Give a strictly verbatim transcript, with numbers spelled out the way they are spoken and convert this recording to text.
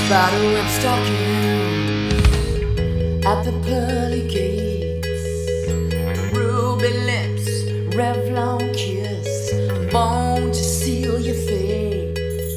Spiderweb stalking at the pearly gates, ruby lips, Revlon